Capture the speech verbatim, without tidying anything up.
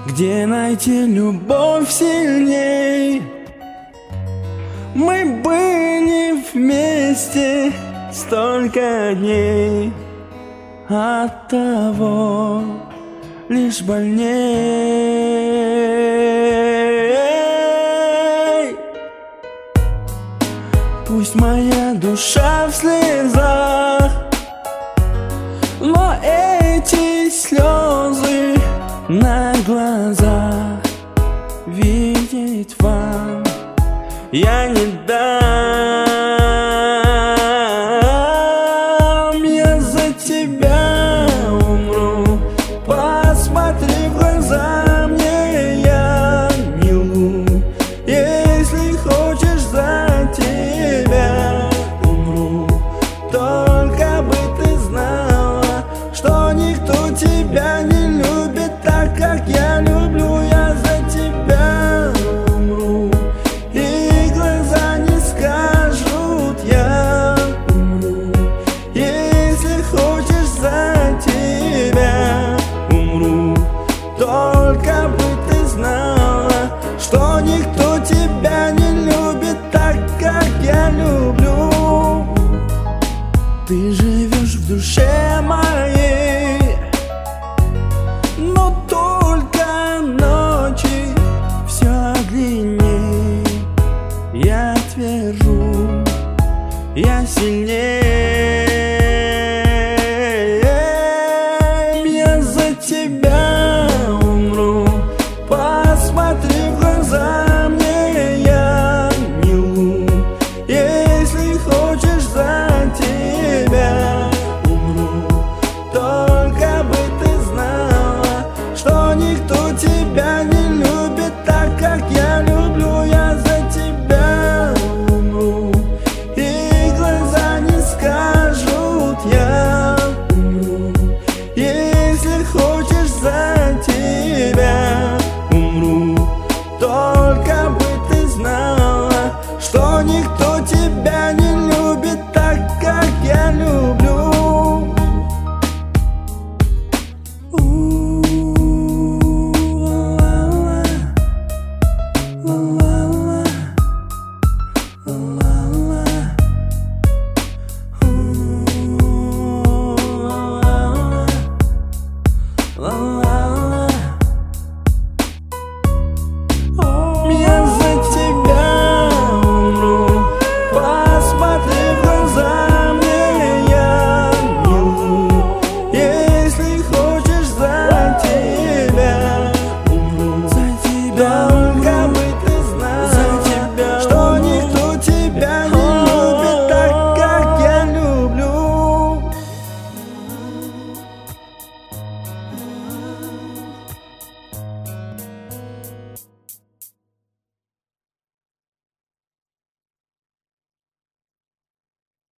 Где найти любовь сильней? Мы были вместе столько дней, оттого лишь больней. Пусть моя душа в слезах, но эти слезы на глазах видеть вам я не дам. Я за тебя умру, посмотри в глаза мне, я не лгу. Если хочешь, за тебя умру, только бы ты знала, что никто тебя не любит так, как я люблю. Я за тебя умру, и глаза не скажут, я умру. Если хочешь, за тебя умру, только бы ты знала, что никто тебя не любит так, как я люблю. Ты живешь в душе